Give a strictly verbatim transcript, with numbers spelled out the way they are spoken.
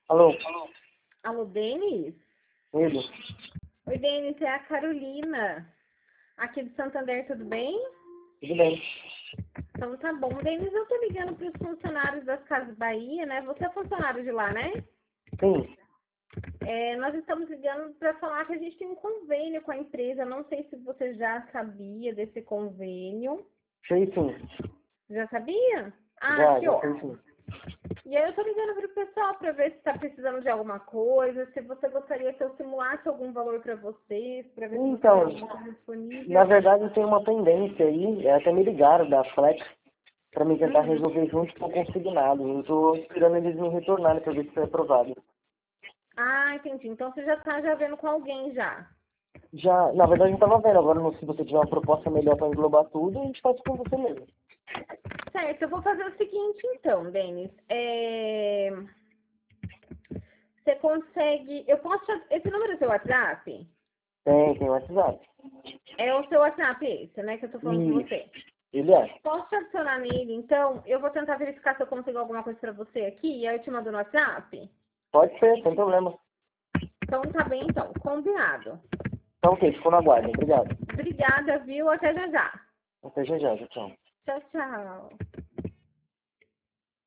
Alô? Alô, Denis? Ele? Oi, Denis, é a Carolina, aqui de Santander, tudo bem? Tudo bem. Então tá bom. Denis, eu tô ligando para os funcionários das Casas Bahia, né? Você é funcionário de lá, né? Sim. É, nós estamos ligando para falar que a gente tem um convênio com a empresa. Não sei se você já sabia desse convênio. Sei sim. Já sabia? Ah, Já, que já sei ótimo. sim. E aí eu tô ligando para o pessoal para ver se está precisando de alguma coisa, se você gostaria que eu simulasse algum valor para vocês, para ver se você tem Então, alguma coisa na disponível. verdade tem uma pendência aí, é, até me ligaram da Flex para me tentar Uhum. resolver junto com o consignado. Eu tô esperando eles me retornarem para ver se foi aprovado. Ah, entendi. Então você já está já vendo com alguém já. Já, na verdade eu estava vendo, agora não- se você tiver uma proposta melhor para englobar tudo, a gente faz com você mesmo. Certo, eu vou fazer o seguinte então, Denis. É... Você consegue. Eu posso. te- Esse número é seu WhatsApp? Tem, tem o WhatsApp. É o seu WhatsApp esse, né? Que eu tô falando com Isso. você. Ele é. Posso te adicionar nele, então? Eu vou tentar verificar se eu consigo alguma coisa pra você aqui e aí eu te mando no WhatsApp? Pode ser, sem problema. Então tá bem, então. Combinado. Então ok, ficou na guarda. Obrigado. Obrigada, viu? Até já já. Até já já, tchau. Tchau, tchau.